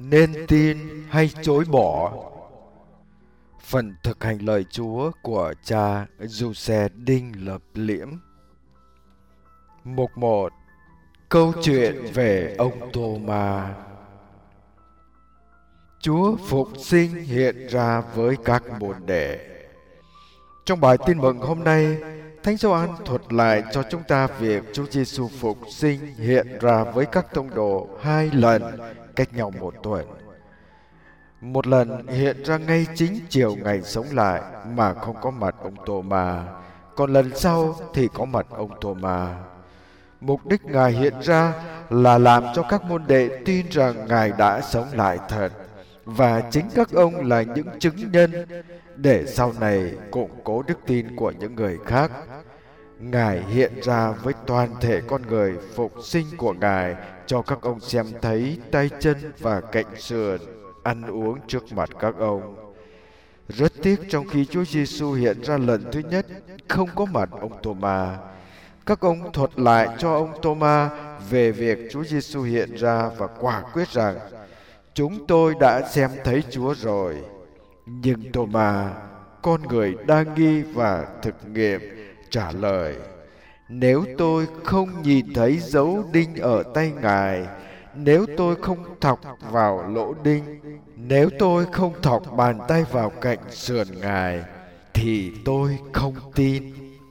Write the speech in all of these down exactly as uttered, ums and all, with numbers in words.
nên tin hay chối bỏ. Phần thực hành lời Chúa của cha Giuse Đinh Lập Liễm. Mục một. Câu chuyện về ông Tô-ma. Chúa phục sinh hiện ra với các môn đệ. Trong bài tin mừng hôm nay, Thánh Gioan thuật lại cho chúng ta việc Chúa Giêsu phục sinh hiện ra với các tông đồ hai lần cách nhau một tuần. Một lần hiện ra ngay chính chiều ngày sống lại mà không có mặt ông Tô-ma, còn lần sau thì có mặt ông Tô-ma. Mục đích Ngài hiện ra là làm cho các môn đệ tin rằng Ngài đã sống lại thật, và chính các ông là những chứng nhân để sau này củng cố đức tin của những người khác. Ngài hiện ra với toàn thể con người phục sinh của Ngài cho các ông xem thấy tay chân và cạnh sườn, ăn uống trước mặt các ông. Rất tiếc trong khi Chúa Giêsu hiện ra lần thứ nhất không có mặt ông Tô-ma. Các ông thuật lại cho ông Tô-ma về việc Chúa Giêsu hiện ra và quả quyết rằng chúng tôi đã xem thấy Chúa rồi. Nhưng Tô-ma, con người đa nghi và thực nghiệm, trả lời: nếu tôi không nhìn thấy dấu đinh ở tay Ngài, nếu tôi không thọc vào lỗ đinh, nếu tôi không thọc bàn tay vào cạnh sườn Ngài, thì tôi không tin.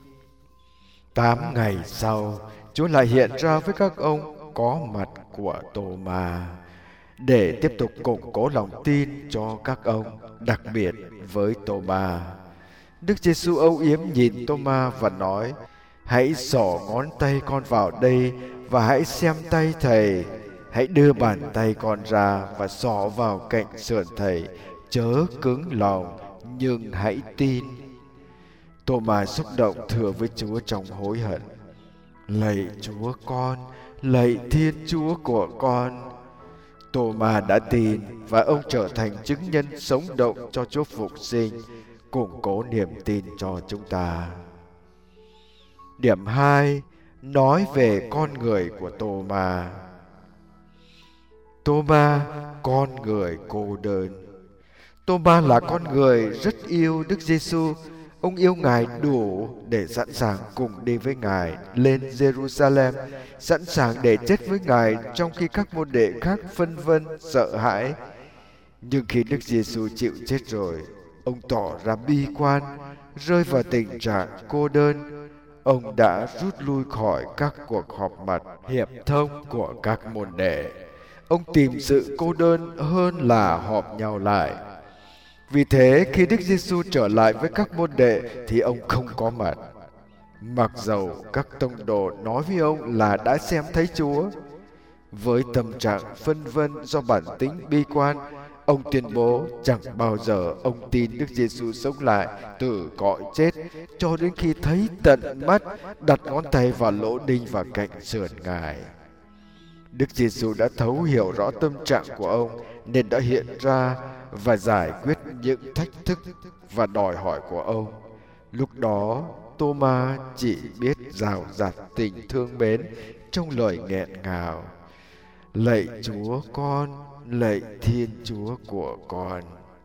Tám ngày sau, Chúa lại hiện ra với các ông có mặt của Tô-ma để tiếp tục củng cố lòng tin cho các ông, đặc biệt với Tô-ma. Đức Giêsu âu yếm nhìn Tô-ma và nói: hãy xỏ ngón tay con vào đây và hãy xem tay Thầy. Hãy đưa bàn tay con ra và xỏ vào cạnh sườn Thầy. Chớ cứng lòng, nhưng hãy tin. Tô-ma xúc động thưa với Chúa trong hối hận: lạy Chúa con, lạy Thiên Chúa của con. Tô-ma đã tin và ông trở thành chứng nhân sống động cho Chúa phục sinh, củng cố niềm tin cho chúng ta. Điểm hai. Nói về con người của Tô-ma. Tô-ma, con người cô đơn. Tô-ma là con người rất yêu Đức Giêsu. Ông yêu Ngài đủ để sẵn sàng cùng đi với Ngài lên Jerusalem, sẵn sàng để chết với Ngài trong khi các môn đệ khác phân vân sợ hãi. Nhưng khi Đức Giêsu chịu chết rồi, ông tỏ ra bi quan, rơi vào tình trạng cô đơn. Ông đã rút lui khỏi các cuộc họp mặt hiệp thông của các môn đệ. Ông tìm sự cô đơn hơn là họp nhau lại. Vì thế, khi Đức Giêsu trở lại với các môn đệ thì ông không có mặt. Mặc dầu các tông đồ nói với ông là đã xem thấy Chúa, với tâm trạng phân vân do bản tính bi quan, ông tuyên bố chẳng bao giờ ông tin Đức Giêsu sống lại từ cõi chết cho đến khi thấy tận mắt, đặt ngón tay vào lỗ đinh và cạnh sườn Ngài. Đức Giêsu đã thấu hiểu rõ tâm trạng của ông nên đã hiện ra và giải quyết những thách thức và đòi hỏi của ông. Lúc đó, Tô-ma chỉ biết rào rạt tình thương mến trong lời nghẹn ngào: lạy Chúa con, lạy Thiên Chúa của con.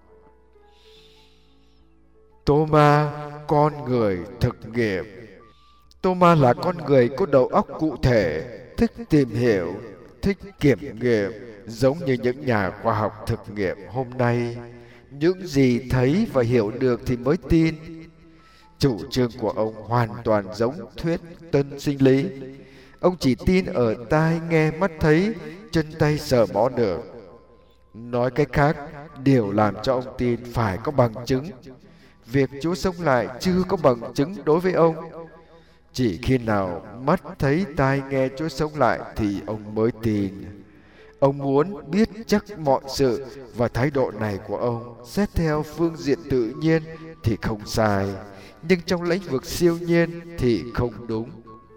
Tô-ma, con người thực nghiệm. Tô-ma là con người có đầu óc cụ thể, thích tìm hiểu, thích kiểm nghiệm, giống như những nhà khoa học thực nghiệm hôm nay. Những gì thấy và hiểu được thì mới tin. Chủ trương của ông hoàn toàn giống thuyết tân sinh lý. Ông chỉ tin ở tai nghe mắt thấy, chân tay sờ mó được. Nói cách khác, điều làm cho ông tin phải có bằng chứng. Việc Chúa sống lại chưa có bằng chứng đối với ông. Chỉ khi nào mắt thấy tai nghe Chúa sống lại thì ông mới tin. Ông muốn biết chắc mọi sự, và thái độ này của ông xét theo phương diện tự nhiên thì không sai, nhưng trong lĩnh vực siêu nhiên thì không đúng.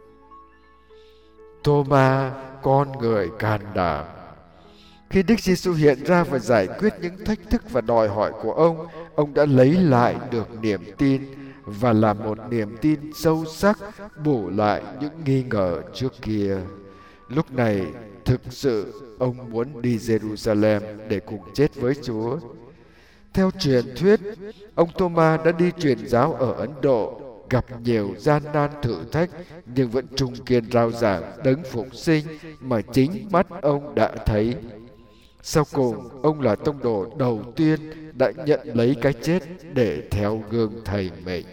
Tô-ma, con người can đảm. Khi Đức Giêsu hiện ra và giải quyết những thách thức và đòi hỏi của ông, ông đã lấy lại được niềm tin và là một niềm tin sâu sắc bù lại những nghi ngờ trước kia. Lúc này, thực sự ông muốn đi Jerusalem để cùng chết với Chúa. Theo truyền thuyết, ông Tô-ma đã đi truyền giáo ở Ấn Độ, gặp nhiều gian nan thử thách nhưng vẫn trung kiên rao giảng đấng phục sinh mà chính mắt ông đã thấy. Sau cùng, ông là tông đồ đầu tiên đã nhận lấy cái chết để theo gương thầy mình.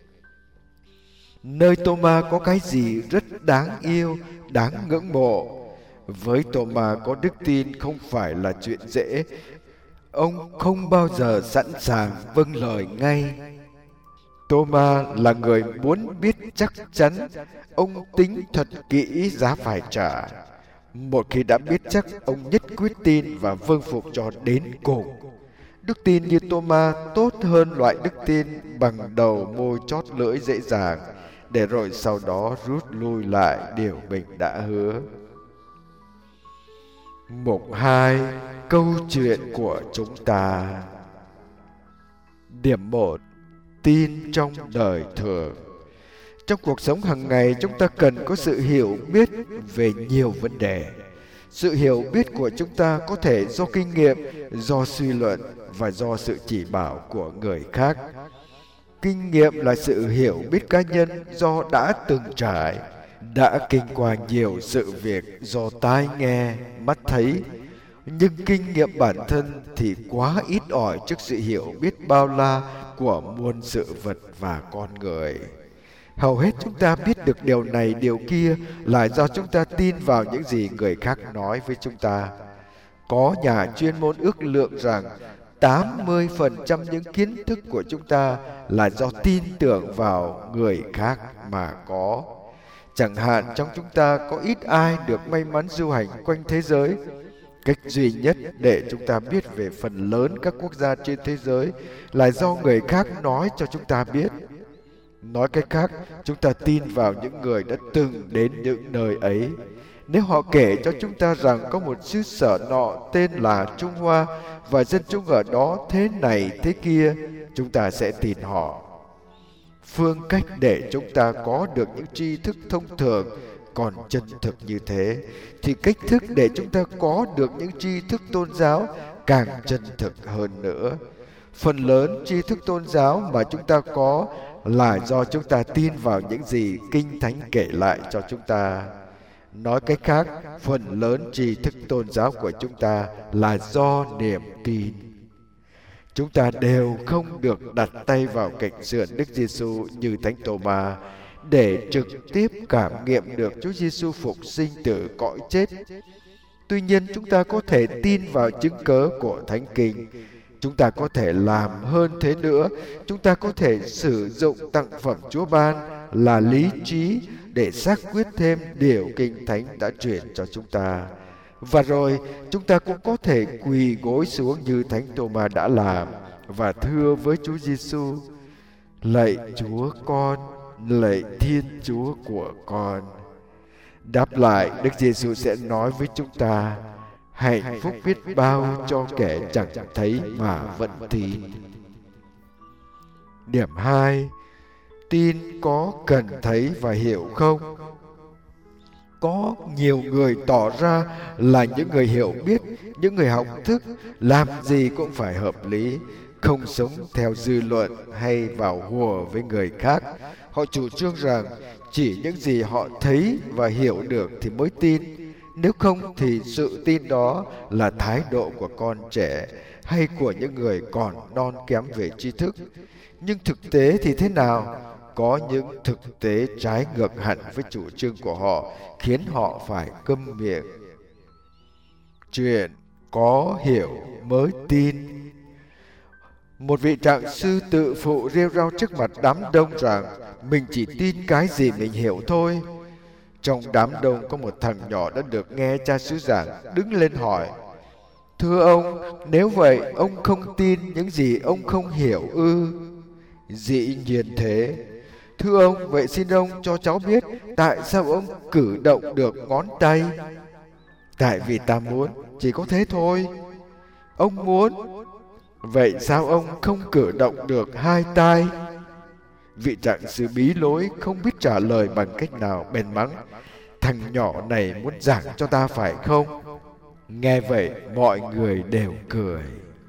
Nơi Tô-ma có cái gì rất đáng yêu, đáng ngưỡng mộ. Với Tô-ma có đức tin không phải là chuyện dễ. Ông không bao giờ sẵn sàng vâng lời ngay. Tô-ma là người muốn biết chắc chắn, ông tính thật kỹ giá phải trả. Một khi đã biết chắc, ông nhất quyết tin và vâng phục cho đến cùng. Đức tin như Tô-ma tốt hơn loại đức tin bằng đầu môi chót lưỡi dễ dàng, để rồi sau đó rút lui lại điều mình đã hứa. Mục hai. Câu chuyện của chúng ta. Điểm một. Tin trong đời thường. Trong cuộc sống hàng ngày, chúng ta cần có sự hiểu biết về nhiều vấn đề. Sự hiểu biết của chúng ta có thể do kinh nghiệm, do suy luận và do sự chỉ bảo của người khác. Kinh nghiệm là sự hiểu biết cá nhân do đã từng trải, đã kinh qua nhiều sự việc do tai nghe, mắt thấy. Nhưng kinh nghiệm bản thân thì quá ít ỏi trước sự hiểu biết bao la của muôn sự vật và con người. Hầu hết chúng ta biết được điều này điều kia là do chúng ta tin vào những gì người khác nói với chúng ta. Có nhà chuyên môn ước lượng rằng tám mươi phần trăm những kiến thức của chúng ta là do tin tưởng vào người khác mà có. Chẳng hạn trong chúng ta có ít ai được may mắn du hành quanh thế giới. Cách duy nhất để chúng ta biết về phần lớn các quốc gia trên thế giới là do người khác nói cho chúng ta biết. Nói cách khác, chúng ta tin vào những người đã từng đến những nơi ấy. Nếu họ kể cho chúng ta rằng có một xứ sở nọ tên là Trung Hoa và dân chúng ở đó thế này thế kia, chúng ta sẽ tin họ. Phương cách để chúng ta có được những tri thức thông thường còn chân thực như thế, thì cách thức để chúng ta có được những tri thức tôn giáo càng chân thực hơn nữa. Phần lớn tri thức tôn giáo mà chúng ta có là do chúng ta tin vào những gì Kinh Thánh kể lại cho chúng ta. Nói cách khác, phần lớn tri thức tôn giáo của chúng ta là do niềm tin. Chúng ta đều không được đặt tay vào cạnh sườn Đức Giêsu như Thánh Tô-ma để trực tiếp cảm nghiệm được Chúa Giêsu phục sinh từ cõi chết. Tuy nhiên, chúng ta có thể tin vào chứng cớ của Thánh Kinh. Chúng ta có thể làm hơn thế nữa. Chúng ta có thể sử dụng tặng phẩm Chúa ban là lý trí để xác quyết thêm điều Kinh Thánh đã truyền cho chúng ta. Và rồi, chúng ta cũng có thể quỳ gối xuống như Thánh Tô-ma đã làm và thưa với Chúa Giêsu: Lạy Chúa con, lạy Thiên Chúa của con. Đáp lại, Đức Giêsu sẽ nói với chúng ta: hạnh phúc biết bao cho kẻ chẳng thấy mà vẫn tin. Điểm hai. Tin có cần thấy và hiểu không? Có nhiều người tỏ ra là những người hiểu biết, những người học thức, làm gì cũng phải hợp lý, không sống theo dư luận hay vào hùa với người khác. Họ chủ trương rằng chỉ những gì họ thấy và hiểu được thì mới tin. Nếu không thì sự tin đó là thái độ của con trẻ hay của những người còn non kém về tri thức. Nhưng thực tế thì thế nào? Có những thực tế trái ngược hẳn với chủ trương của họ, khiến họ phải câm miệng. Chuyện có hiểu mới tin. Một vị trạng sư tự phụ rêu rao trước mặt đám đông rằng mình chỉ tin cái gì mình hiểu thôi. Trong đám đông có một thằng nhỏ đã được nghe cha xứ giảng, đứng lên hỏi: Thưa ông, nếu vậy ông không tin những gì ông không hiểu ư? Dĩ nhiên thế. Thưa ông, vậy xin ông cho cháu biết tại sao ông cử động được ngón tay? Tại vì ta muốn, chỉ có thế thôi. Ông muốn. Vậy sao ông không cử động được hai tay? Vị trạng sư bí lối không biết trả lời bằng cách nào, bèn mắng: thằng nhỏ này muốn giảng cho ta phải không? Nghe vậy mọi người đều cười.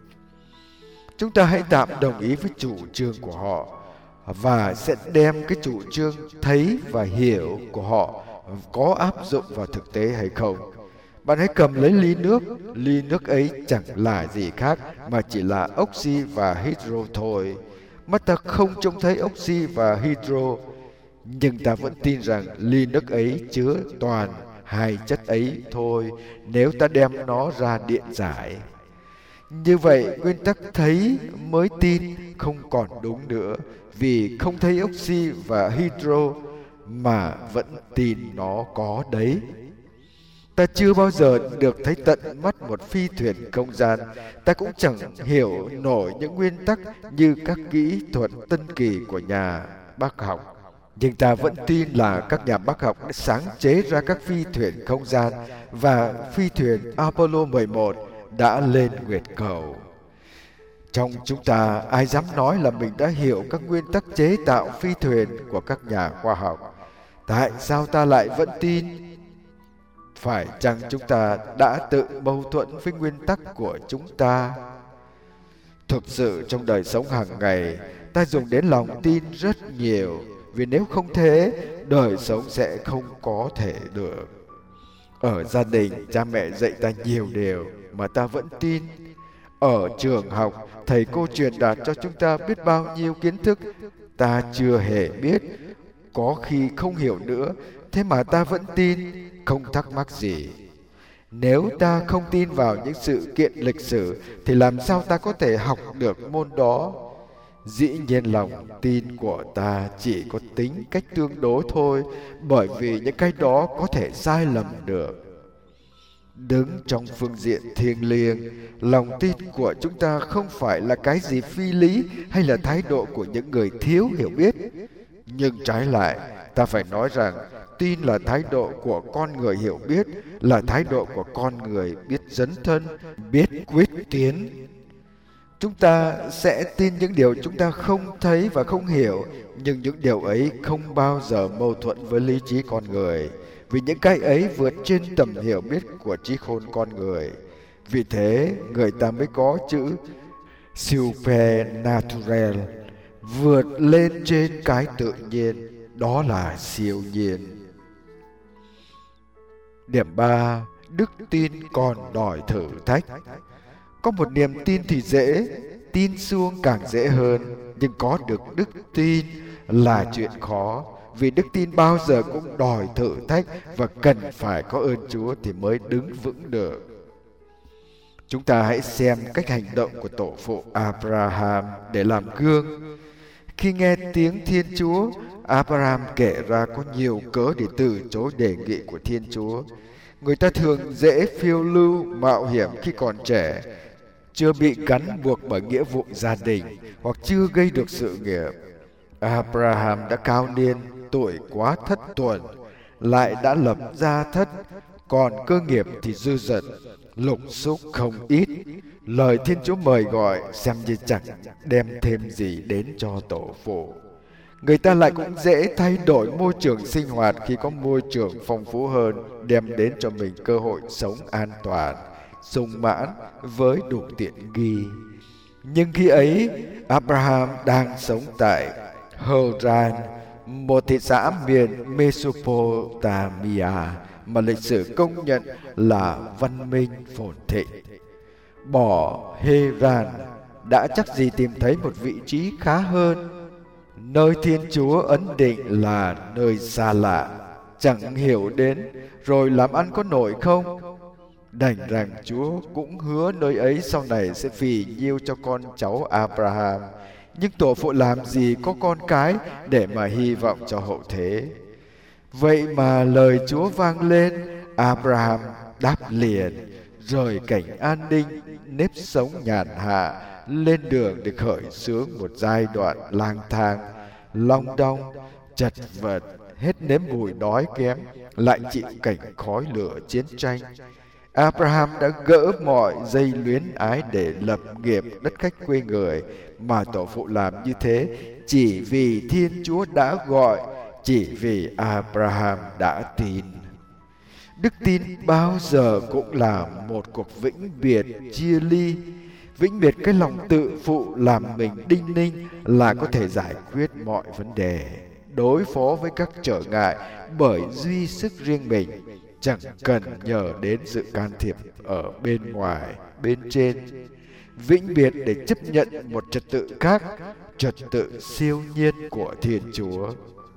Chúng ta hãy tạm đồng ý với chủ trương của họ và sẽ đem cái chủ trương thấy và hiểu của họ có áp dụng vào thực tế hay không. Bạn hãy cầm lấy ly nước. Ly nước ấy chẳng là gì khác mà chỉ là oxy và hydro thôi. Mắt ta không trông thấy oxy và hydro, nhưng ta vẫn tin rằng ly nước ấy chứa toàn hai chất ấy thôi nếu ta đem nó ra điện giải. Như vậy, nguyên tắc thấy mới tin không còn đúng nữa, vì không thấy oxy và hydro mà vẫn tin nó có đấy. Ta chưa bao giờ được thấy tận mắt một phi thuyền không gian. Ta cũng chẳng hiểu nổi những nguyên tắc như các kỹ thuật tân kỳ của nhà bác học. Nhưng ta vẫn tin là các nhà bác học đã sáng chế ra các phi thuyền không gian và phi thuyền Apollo mười một đã lên nguyệt cầu. Trong chúng ta, ai dám nói là mình đã hiểu các nguyên tắc chế tạo phi thuyền của các nhà khoa học? Tại sao ta lại vẫn tin? Phải chăng chúng ta đã tự mâu thuẫn với nguyên tắc của chúng ta? Thực sự trong đời sống hàng ngày, ta dùng đến lòng tin rất nhiều, vì nếu không thế, đời sống sẽ không có thể được. Ở gia đình, cha mẹ dạy ta nhiều điều mà ta vẫn tin. Ở trường học, thầy cô truyền đạt cho chúng ta biết bao nhiêu kiến thức ta chưa hề biết, có khi không hiểu nữa, thế mà ta vẫn tin, không thắc mắc gì. Nếu ta không tin vào những sự kiện lịch sử thì làm sao ta có thể học được môn đó? Dĩ nhiên lòng tin của ta chỉ có tính cách tương đối thôi, bởi vì những cái đó có thể sai lầm được. Đứng trong phương diện thiêng liêng, lòng tin của chúng ta không phải là cái gì phi lý hay là thái độ của những người thiếu hiểu biết. Nhưng trái lại, ta phải nói rằng tin là thái độ của con người hiểu biết, là thái độ của con người biết dấn thân, biết quyết tiến. Chúng ta sẽ tin những điều chúng ta không thấy và không hiểu, nhưng những điều ấy không bao giờ mâu thuẫn với lý trí con người, vì những cái ấy vượt trên tầm hiểu biết của trí khôn con người. Vì thế, người ta mới có chữ supernatural, vượt lên trên cái tự nhiên, đó là siêu nhiên. Điểm ba, đức tin còn đòi thử thách. Có một niềm tin thì dễ, tin suông càng dễ hơn, nhưng có được đức tin là chuyện khó, vì đức tin bao giờ cũng đòi thử thách và cần phải có ơn Chúa thì mới đứng vững được. Chúng ta hãy xem cách hành động của tổ phụ Abraham để làm gương. Khi nghe tiếng Thiên Chúa, Abraham kể ra có nhiều cớ để từ chối đề nghị của Thiên Chúa. Người ta thường dễ phiêu lưu, mạo hiểm khi còn trẻ, chưa bị gắn buộc bởi nghĩa vụ gia đình hoặc chưa gây được sự nghiệp. Abraham đã cao niên, tuổi quá thất tuần, lại đã lập gia thất, còn cơ nghiệp thì dư dật, lục xúc không ít. Lời Thiên Chúa mời gọi xem như chẳng đem thêm gì đến cho tổ phụ. Người ta lại cũng dễ thay đổi môi trường sinh hoạt khi có môi trường phong phú hơn, đem đến cho mình cơ hội sống an toàn, sung mãn với đủ tiện nghi. Nhưng khi ấy, Abraham đang sống tại Haran, một thị xã miền Mesopotamia mà lịch sử công nhận là văn minh phồn thịnh. Bỏ Haran, đã chắc gì tìm thấy một vị trí khá hơn. Nơi Thiên Chúa ấn định là nơi xa lạ, chẳng hiểu đến, rồi làm ăn có nổi không? Đành rằng Chúa cũng hứa nơi ấy sau này sẽ phì nhiêu cho con cháu Abraham. Nhưng tổ phụ làm gì có con cái để mà hy vọng cho hậu thế. Vậy mà lời Chúa vang lên, Abraham đáp liền, rời cảnh an ninh, nếp sống nhàn hạ, lên đường để khởi xướng một giai đoạn lang thang, long đong, chật vật, hết nếm mùi đói kém, lại chịu cảnh khói lửa chiến tranh. Abraham đã gỡ mọi dây luyến ái để lập nghiệp đất khách quê người, mà tổ phụ làm như thế chỉ vì Thiên Chúa đã gọi, chỉ vì Abraham đã tin. Đức tin bao giờ cũng là một cuộc vĩnh biệt chia ly. Vĩnh biệt cái lòng tự phụ làm mình đinh ninh là có thể giải quyết mọi vấn đề, đối phó với các trở ngại bởi duy sức riêng mình, chẳng cần nhờ đến sự can thiệp ở bên ngoài, bên trên. Vĩnh biệt để chấp nhận một trật tự khác, trật tự siêu nhiên của Thiên Chúa.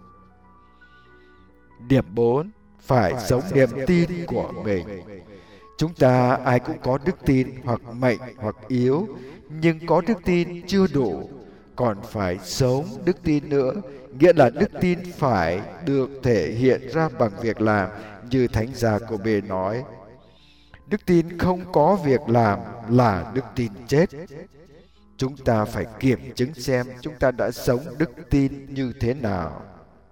Điểm bốn. Phải sống niềm tin của mình. Chúng ta ai cũng có đức tin hoặc mạnh hoặc yếu, nhưng có đức tin chưa đủ, còn phải sống đức tin nữa, nghĩa là đức tin phải được thể hiện ra bằng việc làm, như Thánh Giacôbê nói. Đức tin không có việc làm là đức tin chết. Chúng ta phải kiểm chứng xem chúng ta đã sống đức tin như thế nào.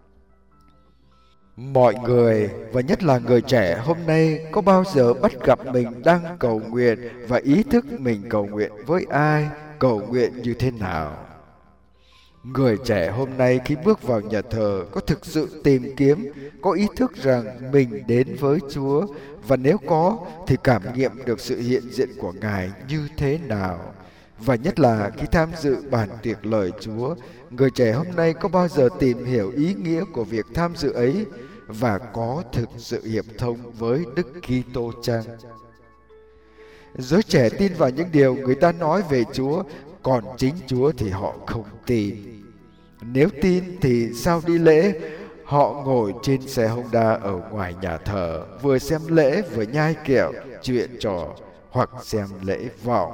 Mọi người, và nhất là người trẻ hôm nay, có bao giờ bắt gặp mình đang cầu nguyện và ý thức mình cầu nguyện với ai, cầu nguyện như thế nào? Người trẻ hôm nay khi bước vào nhà thờ có thực sự tìm kiếm, có ý thức rằng mình đến với Chúa, và nếu có thì cảm nghiệm được sự hiện diện của Ngài như thế nào? Và nhất là khi tham dự bàn tiệc lời Chúa, người trẻ hôm nay có bao giờ tìm hiểu ý nghĩa của việc tham dự ấy và có thực sự hiệp thông với Đức Kitô chăng? Giới trẻ tin vào những điều người ta nói về Chúa, còn chính Chúa thì họ không tin. Nếu tin thì sao đi lễ? Họ ngồi trên xe Honda ở ngoài nhà thờ, vừa xem lễ vừa nhai kẹo, chuyện trò hoặc xem lễ vọng.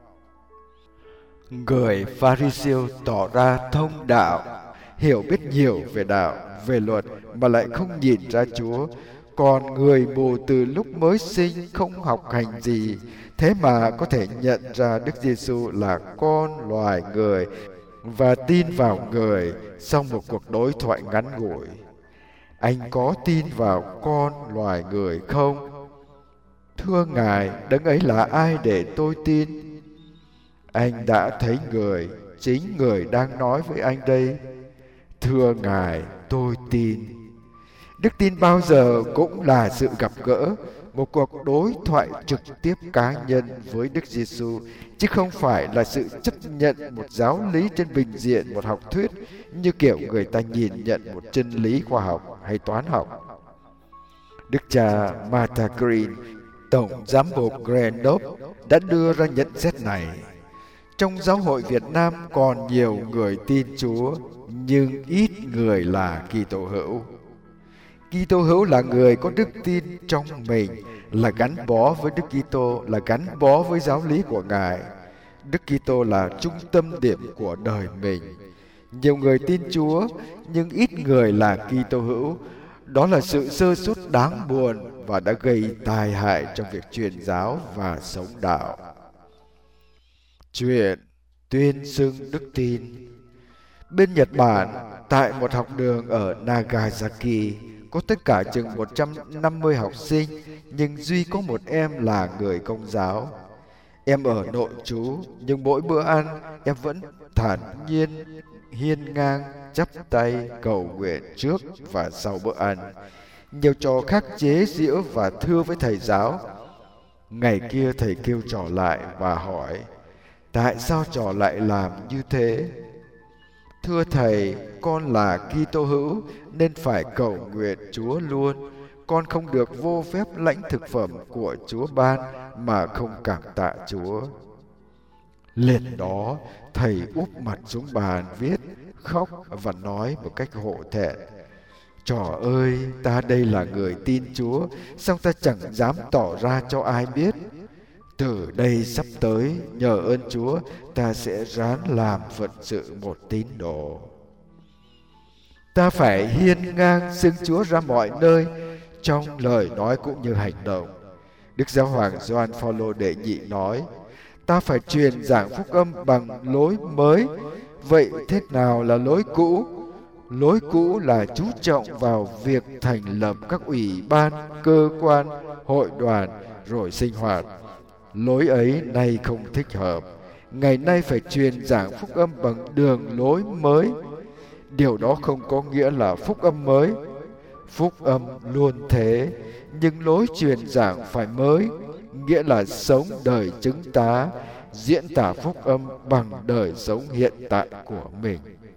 Người Pha-ri-siêu tỏ ra thông đạo, hiểu biết nhiều về đạo, về luật mà lại không nhìn ra Chúa. Còn người mù từ lúc mới sinh không học hành gì, thế mà có thể nhận ra Đức Giêsu là con loài người và tin vào người sau một cuộc đối thoại ngắn ngủi. Anh có tin vào con loài người không? Thưa Ngài, đấng ấy là ai để tôi tin? Anh đã thấy người, chính người đang nói với anh đây. Thưa Ngài, tôi tin. Đức tin bao giờ cũng là sự gặp gỡ, một cuộc đối thoại trực tiếp cá nhân với Đức Giêsu, chứ không phải là sự chấp nhận một giáo lý trên bình diện một học thuyết như kiểu người ta nhìn nhận một chân lý khoa học hay toán học. Đức cha Martha Green, Tổng Giám mục Grandop, đã đưa ra nhận xét này. Trong giáo hội Việt Nam còn nhiều người tin Chúa, nhưng ít người là Kitô hữu. Kitô hữu là người có đức tin trong mình, là gắn bó với Đức Kitô, là gắn bó với giáo lý của Ngài. Đức Kitô là trung tâm điểm của đời mình. Nhiều người tin Chúa, nhưng ít người là Kitô hữu. Đó là sự sơ suất đáng buồn và đã gây tai hại trong việc truyền giáo và sống đạo. Chuyện tuyên xưng đức tin. Bên Nhật Bản, tại một học đường ở Nagasaki, có tất cả chừng một trăm năm mươi học sinh, nhưng duy có một em là người Công giáo. Em ở nội trú, nhưng mỗi bữa ăn, em vẫn thản nhiên, hiên ngang, chắp tay, cầu nguyện trước và sau bữa ăn. Nhiều trò khác chế giễu và thưa với thầy giáo. Ngày kia thầy kêu trò lại và hỏi, tại sao trò lại làm như thế? Thưa thầy, con là Kitô hữu nên phải cầu nguyện Chúa luôn. Con không được vô phép lãnh thực phẩm của Chúa ban mà không cảm tạ Chúa. Liền đó, thầy úp mặt xuống bàn viết, khóc và nói một cách hổ thẹn. Trò ơi, ta đây là người tin Chúa, sao ta chẳng dám tỏ ra cho ai biết? Từ đây sắp tới, nhờ ơn Chúa, ta sẽ ráng làm phận sự một tín đồ. Ta phải hiên ngang xưng Chúa ra mọi nơi, trong lời nói cũng như hành động. Đức Giáo hoàng Gioan Phaolô đệ nhị nói, ta phải truyền giảng phúc âm bằng lối mới. Vậy thế nào là lối cũ? Lối cũ là chú trọng vào việc thành lập các ủy ban, cơ quan, hội đoàn, rồi sinh hoạt. Lối ấy nay không thích hợp. Ngày nay phải truyền giảng phúc âm bằng đường lối mới. Điều đó không có nghĩa là phúc âm mới. phúc âm luôn thế, nhưng lối truyền giảng phải mới, nghĩa là sống đời chứng tá, diễn tả phúc âm bằng đời sống hiện tại của mình.